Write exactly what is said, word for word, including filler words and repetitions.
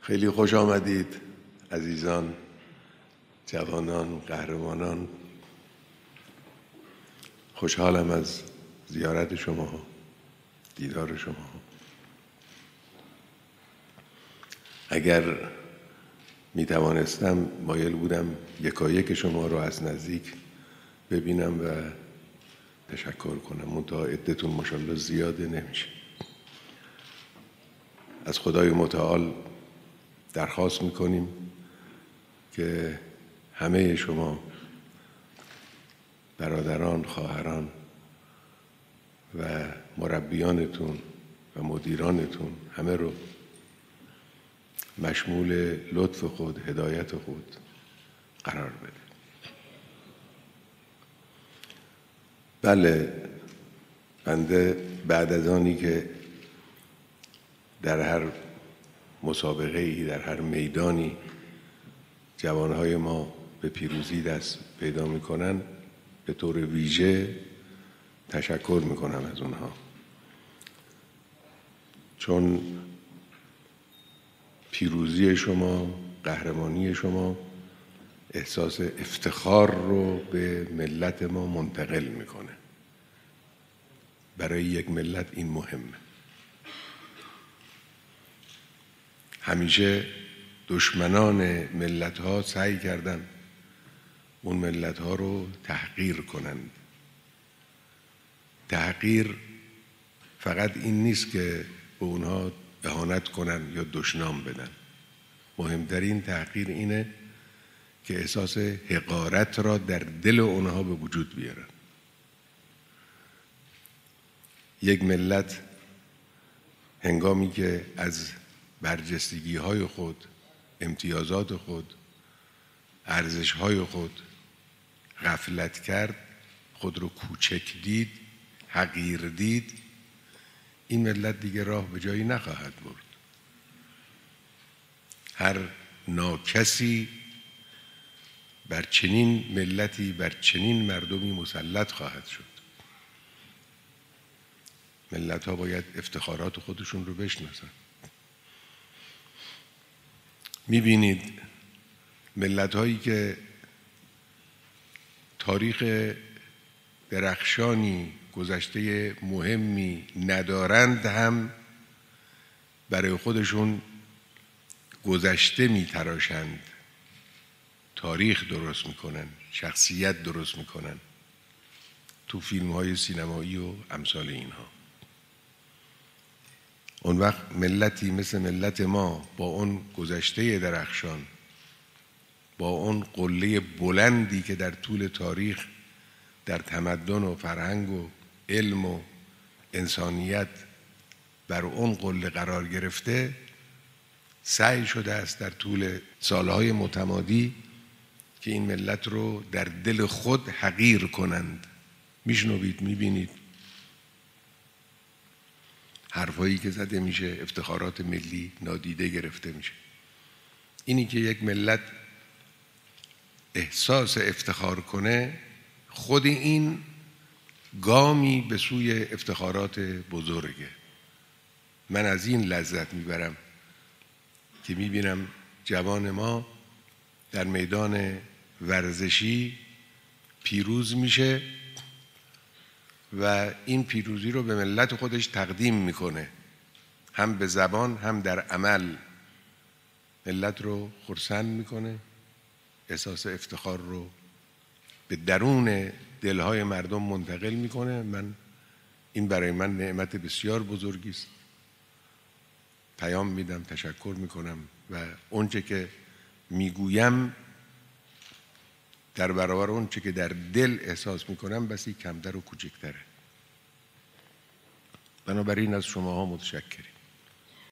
خیلی خوش آمدید عزیزان، جوانان، قهرمانان. خوشحالم از زیارت شما، دیدار شما. اگر می توانستم مایل بودم یکایک شما رو از نزدیک ببینم و تشکر کنم، منتها عدتون ماشاءالله زیاده، نمیشه. از خدای متعال درخواست میکنیم که همه شما برادران، خواهران و مربیانتون و مدیرانتون همه رو مشمول لطف خود، هدایت خود قرار بده. بله، بنده بعد از آنی که در هر مسابقه ای، در هر میدانی جوانهای ما به پیروزی دست پیدا میکنن، به طور ویژه تشکر میکنم از اونها، چون پیروزی شما، قهرمانی شما احساس افتخار رو به ملت ما منتقل میکنه. برای یک ملت این مهمه. همیشه دشمنان ملت ها سعی کردن اون ملت ها رو تحقیر کنند. تحقیر فقط این نیست که به اونها اهانت کنن یا دشنام بدن. مهمترین تحقیر اینه که احساس حقارت را در دل اونها به وجود بیارن. یک ملت هنگامی که از برجستگی های خود، امتیازات خود، ارزش های خود غفلت کرد، خود رو کوچک دید، حقیر دید، این ملت دیگه راه به جایی نخواهد برد. هر ناکسی بر چنین ملتی، بر چنین مردمی مسلط خواهد شد. ملت ها باید افتخارات خودشون رو بشناسن. میبینید ملت هایی که تاریخ درخشانی، گذشته مهمی ندارند هم برای خودشون گذشته میتراشند، تاریخ درست میکنن، شخصیت درست میکنن تو فیلم های سینمایی و امثال اینها. اون وقت ملتی مثل ملت ما با اون گذشته درخشان، با اون قله بلندی که در طول تاریخ در تمدن و فرهنگ و علم و انسانیت بر اون قله قرار گرفته، سعی شده است در طول سالهای متمادی که این ملت رو در دل خود حقیر کنند. میشنوید، میبینید حرفایی که زده میشه، افتخارات ملی نادیده گرفته میشه. اینی که یک ملت احساس افتخار کنه، خود این گامی به سوی افتخارات بزرگه. من از این لذت میبرم که میبینم جوان ما در میدان ورزشی پیروز میشه و این پیروزی رو به ملت خودش تقدیم میکنه، هم به زبان هم در عمل. ملت رو خرسند میکنه، احساس افتخار رو به درون دلهای مردم منتقل میکنه. من این برای من نعمت بسیار بزرگی است. پیام میدم، تشکر میکنم و اونچه که میگویم در برابر اونچه که در دل احساس میکنم بسی کمتر و کوچکتره. بنابراین از شماها متشکریم.